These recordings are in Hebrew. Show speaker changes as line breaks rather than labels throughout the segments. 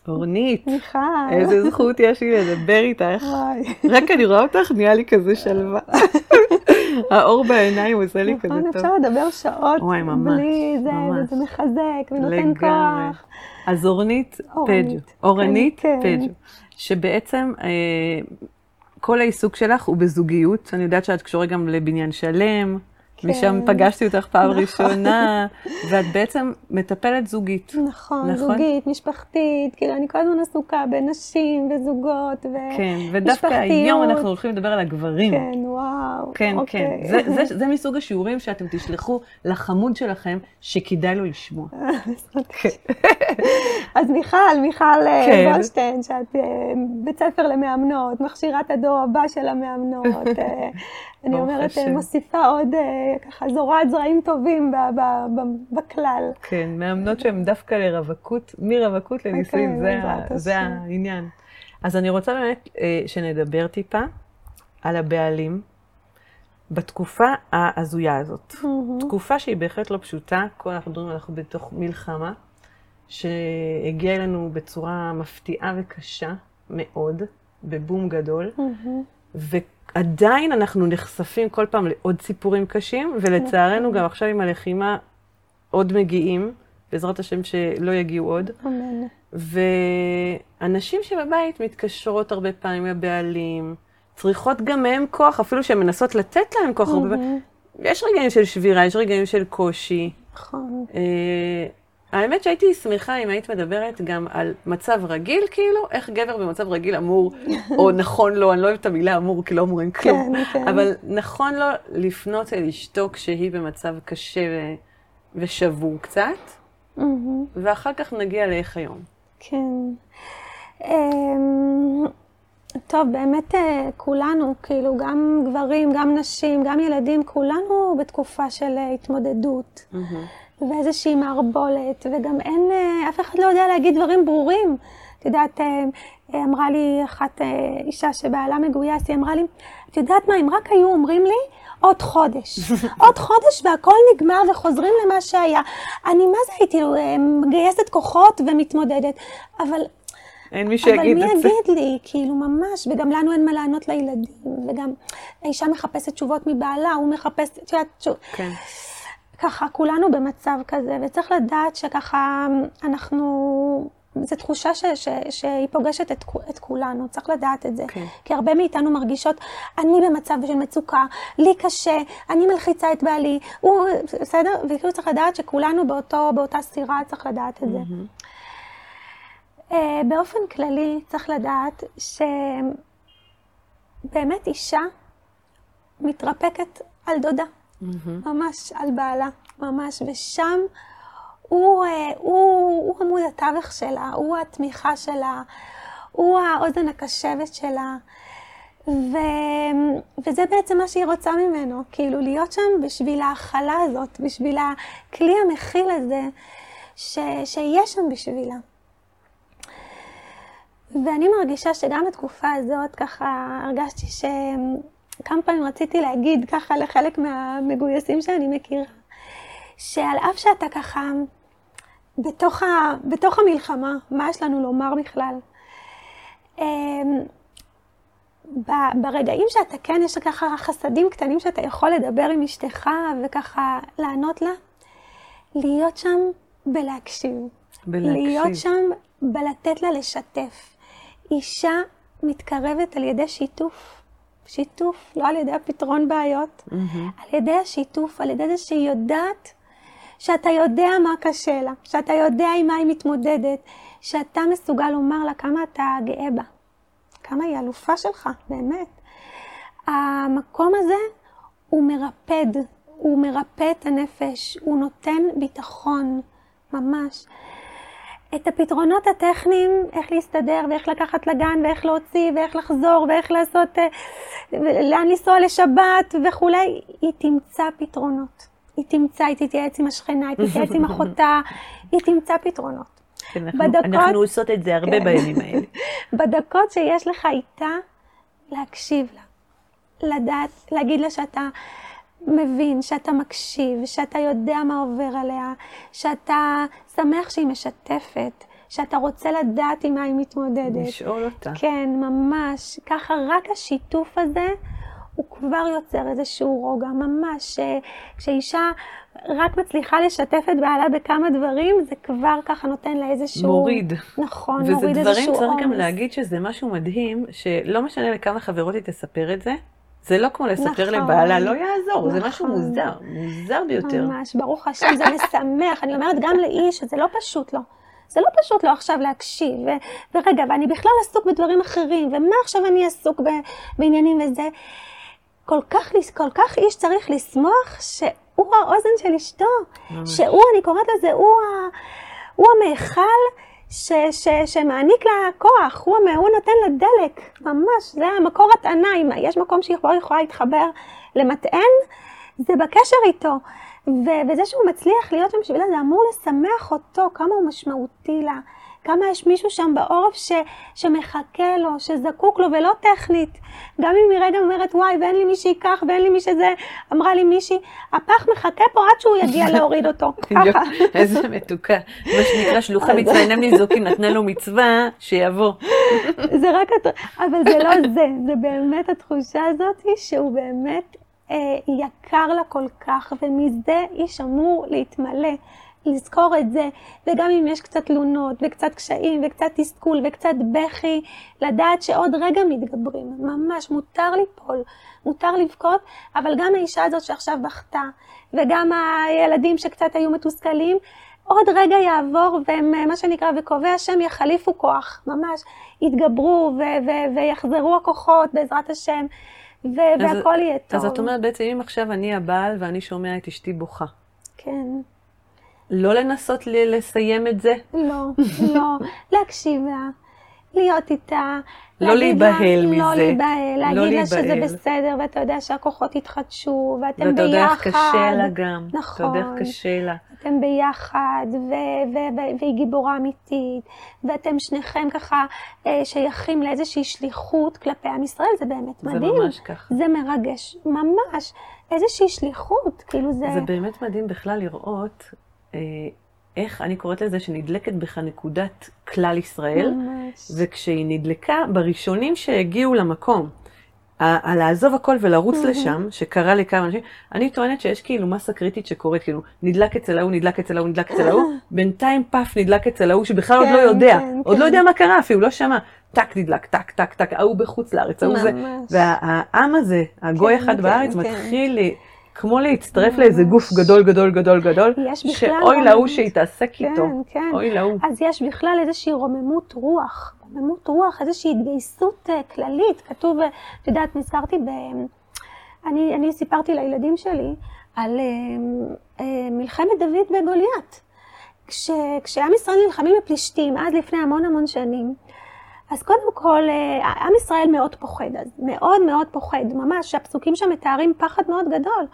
אורנית,
מיכל.
איזה זכות יש לי לדבר איתך. רק אני רואה אותך, נהיה לי כזה שלווה. האור בעיניים עושה לי כזה טוב.
אפשר לדבר שעות בלי זה, וזה מחזק ונותן כוח.
אז אורנית פג'ו, אורנית פג'ו, שבעצם כל העיסוק שלך הוא בזוגיות. אני יודעת שאת קשורה גם לבניין שלם, משם פגשתי אותך פעם ראשונה, ואת בעצם מטפלת זוגית.
נכון, זוגית, משפחתית, כאילו אני כל הזמן עסוקה בנשים וזוגות ומשפחתיות.
כן, ודווקא היום אנחנו הולכים לדבר על הגברים.
כן, וואו.
כן, כן. זה מסוג השיעורים שאתם תשלחו לחמוד שלכם, שכדאי לו לשמוע.
אז מיכל בושטיין, שאת בית ספר למאמנות, מכשירת הדור הבא של המאמנות. אני אומרת, מוסיפה עוד ככה זורעת זרעים טובים בכלל.
כן, מאמנות שהן דווקא לרווקות, מרווקות לנישואים, זה העניין. אז אני רוצה באמת שנדבר טיפה על הבעלים בתקופה ההזויה הזאת. תקופה שהיא בהחלט לא פשוטה, אנחנו בתוך מלחמה, שהגיעה אלינו בצורה מפתיעה וקשה מאוד, בבום גדול, עדיין אנחנו נחשפים כל פעם לעוד סיפורים קשים, ולצערנו גם עכשיו עם הלחימה עוד מגיעים, בעזרת השם שלא יגיעו עוד. ואנשים שבבית מתקשרות הרבה פעמים לבעלים, צריכות גם מהם כוח, אפילו שהן מנסות לתת להם כוח הרבה פעמים. יש רגעים של שבירה, יש רגעים של קושי. האמת שהייתי שמחה אם היית מדברת גם על מצב רגיל, כאילו, איך גבר במצב רגיל אמור, או נכון לו, אני לא אוהבת את המילה אמור, כי לא אמורים כלום, אבל נכון לו לפנות אל אשתו כשהיא במצב קשה ושבור קצת, ואחר כך נגיע לאיך היום.
כן. טוב, באמת כולנו, כאילו, גם גברים, גם נשים, גם ילדים, כולנו בתקופה של התמודדות. ואיזושהי מערבולת, וגם אין, אף אחד לא יודע להגיד דברים ברורים. את יודעת, אמרה לי אחת אישה שבעלה מגויס, היא אמרה לי, את יודעת מה, אם רק היו אומרים לי, עוד חודש. עוד חודש והכל נגמר וחוזרים למה שהיה. אני מה זה הייתי מגייסת כוחות ומתמודדת, אבל
אין מי שיגיד את זה.
אבל מי יגיד לי, כאילו ממש, וגם לנו אין מה לענות לילדים, וגם האישה מחפשת תשובות מבעלה, הוא מחפש, את יודעת,
כן.
ככה, כולנו במצב כזה, וצריך לדעת שככה אנחנו, זו תחושה שהיא פוגשת את כולנו, צריך לדעת את זה. כי הרבה מאיתנו מרגישות, אני במצב של מצוקה, לי קשה, אני מלחיצה את בעלי, הוא, בסדר? וכאילו צריך לדעת שכולנו באותה סירה, צריך לדעת את זה. באופן כללי צריך לדעת שבאמת אישה מתרפקת על דודה. ממש על בעלה, ממש, ושם הוא עמוד התווך שלה, הוא התמיכה שלה, הוא האוזן הקשבת שלה, וזה בעצם מה שהיא רוצה ממנו, כאילו להיות שם בשביל ההכלה הזאת, בשביל הכלי המכיל הזה, שיהיה שם בשבילה. ואני מרגישה שגם בתקופה הזאת ככה הרגשתי כמה פעמים רציתי להגיד ככה לחלק מהמגויסים שאני מכירה, שעל אף שאתה ככה בתוך המלחמה, מה יש לנו לומר בכלל? ברגעים שאתה כן, יש ככה חסדים קטנים שאתה יכול לדבר עם אשתך וככה לענות לה, להיות שם בלהקשיב. להיות שם בלתת לה לשתף. אישה מתקרבת על ידי שיתוף, לא על ידי הפתרון בעיות, על ידי השיתוף, על ידי זה שהיא יודעת שאתה יודע מה קשה לה, שאתה יודע עם מה היא מתמודדת, שאתה מסוגל לומר לה כמה אתה גאה בה, כמה היא אלופה שלך, באמת. המקום הזה הוא מרפד, הוא מרפא את הנפש, הוא נותן ביטחון, ממש. את הפתרונות הטכניים, איך להסתדר ואיך לקחת לגן ואיך להוציא ואיך לחזור ואיך לעשות, לאן לנסוע לשבת וכולי, היא תמצא פתרונות. היא תתייעץ עם השכנה, היא תתייעץ עם אחותה, היא תמצא פתרונות.
אנחנו עושות את זה הרבה בימים האלה.
בדקות שיש לך איתה, להקשיב לה, לדעת, להגיד לה שאתה מבין, שאתה מקשיב, שאתה יודע מה עובר עליה, שאתה שמח שהיא משתפת, שאתה רוצה לדעת עם מה היא מתמודדת.
לשאול אותה.
כן, ממש. ככה רק השיתוף הזה, הוא כבר יוצר איזשהו רוגע, ממש. כשאישה רק מצליחה לשתף את בעלה בכמה דברים, זה כבר ככה נותן לה איזשהו...
מוריד.
נכון, מוריד איזשהו עומס.
וזה דברים, צריך גם להגיד שזה משהו מדהים, שלא משנה לכמה חברות היא תספר את זה, זה לא כמו לספר לבעלה, לא יעזור, זה משהו מוזר, מוזר ביותר.
ממש, ברוך השם, זה משמח. אני אומרת גם לאיש שזה לא פשוט לו. זה לא פשוט לו עכשיו להקשיב, ורגע, ואני בכלל עסוק בדברים אחרים, ומה עכשיו אני עסוק בעניינים וזה. כל כך איש צריך לשמוח שהוא האוזן של אשתו, שהוא, אני קוראת לזה, הוא המאכל שמעניק לה כוח, הוא נותן לה דלק, ממש, זה המקור הטענה, אם יש מקום שהיא יכולה להתחבר למטען, זה בקשר איתו, וזה שהוא מצליח להיות שם בשבילה, זה אמור לשמח אותו, כמה הוא משמעותי לה, כמה יש מישהו שם בעורף שמחכה לו, שזקוק לו ולא טכנית. גם אם היא רגע אומרת, וואי, ואין לי מי שיקח, ואין לי מי שזה, אמרה לי מישהי, הפח מחכה פה עד שהוא יגיע להוריד אותו. ככה.
איזה מתוקה. מה שנקרא שלוחה מצווה, אינם ניזוקים, נתנה לו מצווה, שיבוא.
זה רק, אבל זה לא זה, זה באמת התחושה הזאת, שהוא באמת יקר לה כל כך, ומזה איש אמור להתמלא. לזכור את זה, וגם אם יש קצת תלונות, וקצת קשיים, וקצת תסכול, וקצת בכי, לדעת שעוד רגע מתגברים. ממש, מותר ליפול, מותר לבכות, אבל גם האישה הזאת שעכשיו בכתה, וגם הילדים שקצת היו מתוסכלים, עוד רגע יעבור, והם, מה שנקרא, וקובע השם יחליפו כוח, ממש, יתגברו, ויחזרו הכוחות בעזרת השם, והכל יהיה טוב.
אז את אומרת בעצם, אם עכשיו אני הבעל, ואני שומע את אשתי בוכה.
כן.
לא לנסות לסיים את זה?
לא, לא. להקשיב לה, להיות איתה.
לא להיבהל מזה.
לא להיבהל, להגיד לה שזה בסדר, ואתה יודע שהכוחות התחדשו, ואתם ביחד.
ואתה יודע איך קשה לה גם.
נכון.
אתה יודע איך קשה לה.
אתם ביחד, והיא גיבורה אמיתית, ואתם שניכם ככה שייכים לאיזושהי שליחות כלפי עם ישראל, זה באמת מדהים.
זה ממש ככה.
זה מרגש, ממש. איזושהי שליחות, כאילו זה...
זה באמת מדהים בכלל לראות... איך אני קוראת לזה שנדלקת בך נקודת כלל ישראל, ממש. וכשהיא נדלקה בראשונים שהגיעו למקום, לעזוב הכל ולרוץ לשם, שקרה לכמה אנשים, אני טוענת שיש כאילו מסה קריטית שקורית, כאילו נדלק אצל ההוא, נדלק אצל ההוא, נדלק אצל ההוא, בינתיים פף נדלק אצל ההוא שבכלל עוד לא יודע, עוד לא יודע מה קרה אפילו, לא שמע, טק נדלק, טק, טק, טק, ההוא בחוץ לארץ, ההוא זה, והעם הזה, הגוי אחד בארץ מתחיל כמו להצטרף לאיזה גוף גדול, גדול, גדול, גדול, שאוי להוא שיתעסק איתו, אוי להוא.
אז יש בכלל איזושהי רוממות רוח, איזושהי התגייסות כללית, כתוב, את יודעת, נזכרתי אני סיפרתי לילדים שלי על מלחמת דוד בגוליית. כשעם ישראל נלחמים בפלישתים, עד לפני המון שנים, אז קודם כל, עם ישראל מאוד פוחד, אז מאוד מאוד פוחד, ממש, הפסוקים שם מתארים פחד מאוד גדול.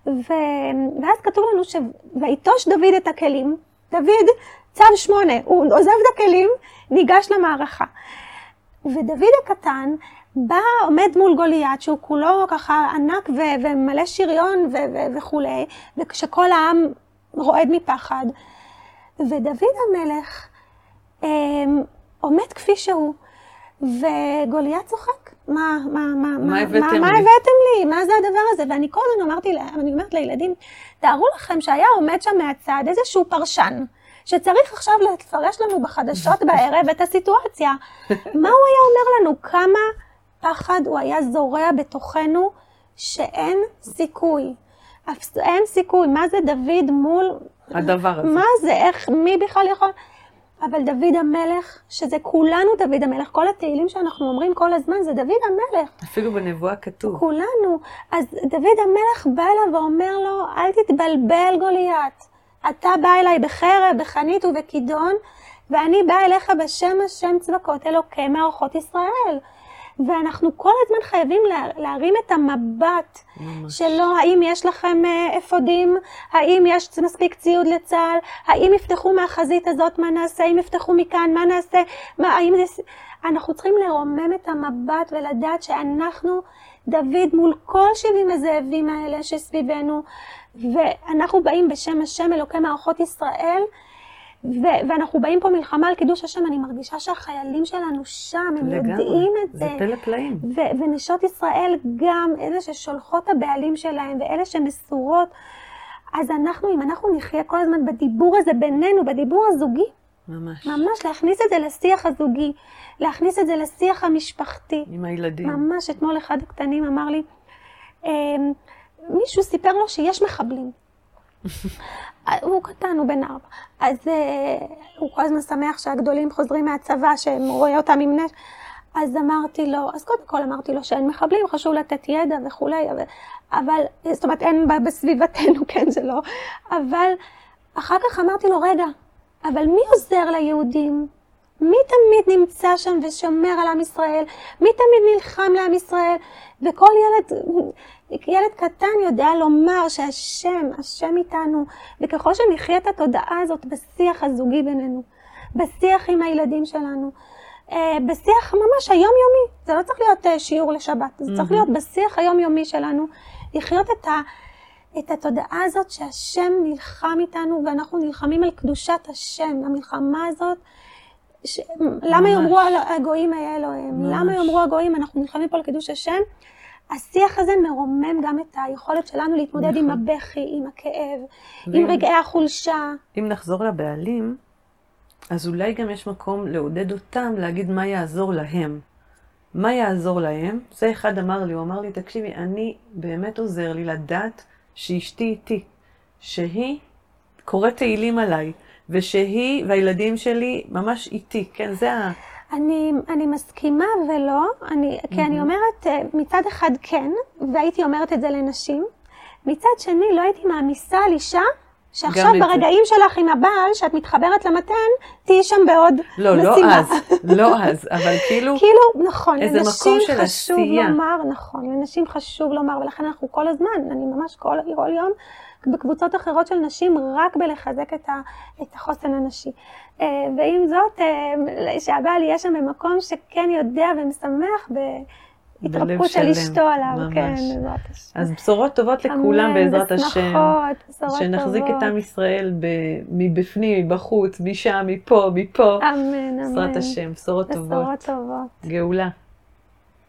ואז כתוב לנו ויטוש דוד את הכלים, דוד צו 8, הוא עוזב את הכלים, ניגש למערכה. ודוד הקטן בא, עומד מול גוליית, שהוא כולו ככה ענק ומלא שריון וכו', וכשכל העם רועד מפחד. ודוד המלך עומד כפי שהוא, וגוליית צוחק. מה הבאתם לי? מה זה הדבר הזה? ואני כל הזמן אומרת לילדים, תארו לכם שהיה עומד שם מהצד איזשהו פרשן, שצריך עכשיו לפרש לנו בחדשות בערב את הסיטואציה. מה הוא היה אומר לנו? כמה פחד הוא היה זורע בתוכנו שאין סיכוי. אין סיכוי. מה זה דוד מול...
הדבר הזה.
מה זה? איך? מי בכלל יכול... אבל דוד המלך, שזה כולנו דוד המלך, כל התהילים שאנחנו אומרים כל הזמן, זה דוד המלך.
אפילו בנבואה כתוב.
כולנו. אז דוד המלך בא אליו ואומר לו, אל תתבלבל גוליית. אתה בא אליי בחרב, בחנית ובכידון, ואני בא אליך בשם השם צבקות אלוקי מערכות ישראל. ואנחנו כל הזמן חייבים להרים את המבט שלו, האם יש לכם אפודים, האם יש מספיק ציוד לצה"ל, האם יפתחו מהחזית הזאת, מה נעשה, אם יפתחו מכאן, מה נעשה, אנחנו צריכים לרומם את המבט ולדעת שאנחנו דוד מול כל 70 הזאבים האלה שסביבנו, ואנחנו באים בשם השם אלוקי מערכות ישראל, ואנחנו באים פה מלחמה על קידוש השם, אני מרגישה שהחיילים שלנו שם, הם יודעים את זה.
זה פלא פלאים.
ונשות ישראל גם, אלה ששולחות הבעלים שלהם, ואלה שמסורות, אז אם אנחנו נחיה כל הזמן בדיבור הזה בינינו, בדיבור הזוגי, ממש להכניס את זה לשיח הזוגי, להכניס את זה לשיח המשפחתי.
עם הילדים.
ממש, אתמול אחד הקטנים אמר לי, מישהו סיפר לו שיש מחבלים. הוא קטן, הוא בן 4. אז הוא כל הזמן שמח שהגדולים חוזרים מהצבא, שהם רואים אותם עם נשק. אז קודם כל אמרתי לו שאין מחבלים, חשוב לתת ידע וכולי, אבל, זאת אומרת, אין בסביבתנו, כן, זה לא. אבל אחר כך אמרתי לו, רגע, אבל מי עוזר ליהודים? מי תמיד נמצא שם ושומר על עם ישראל? מי תמיד נלחם לעם ישראל? וכל ילד קטן יודע לומר השם איתנו. וככל שנחיה את התודעה הזאת בשיח הזוגי בינינו, בשיח עם הילדים שלנו, בשיח ממש היומיומי, זה לא צריך להיות שיעור לשבת, זה צריך להיות בשיח היומיומי שלנו, לחיות את התודעה הזאת שהשם נלחם איתנו, ואנחנו נלחמים על קדושת השם, המלחמה הזאת, למה יאמרו הגויים היה אלוהים? למה יאמרו הגויים? אנחנו נלחמים פה על קידוש השם. השיח הזה מרומם גם את היכולת שלנו להתמודד עם הבכי, עם הכאב, עם רגעי החולשה.
אם נחזור לבעלים, אז אולי גם יש מקום לעודד אותם, להגיד מה יעזור להם. מה יעזור להם? זה אחד הוא אמר לי, תקשיבי, אני באמת עוזר לי לדעת שאשתי איתי, שהיא קוראת תהילים עליי, ושהיא והילדים שלי ממש איתי, כן, זה
אני מסכימה ולא, כי אני אומרת מצד אחד כן, והייתי אומרת את זה לנשים, מצד שני לא הייתי מעמיסה על אישה, שעכשיו ברגעים שלך עם הבעל, שאת מתחברת למתן, תהי שם בעוד משימה.
לא אז, אבל כאילו
נכון,
איזה מקום של עשייה.
נכון, לנשים חשוב לומר, ולכן אנחנו כל הזמן, אני ממש כל יום, בקבוצות אחרות של נשים, רק בלחזק את החוסן הנשי. ועם זאת, שהבעל יהיה שם במקום שכן יודע ומשמח בהתרפקות של אשתו עליו. כן, בעזרת השם.
אז בשורות טובות לכולם בעזרת השם.
בשורות
שנחזיק את עם ישראל מבפנים, מבחוץ, משם, מפה.
אמן.
בעזרת השם, בשורות טובות.
גאולה.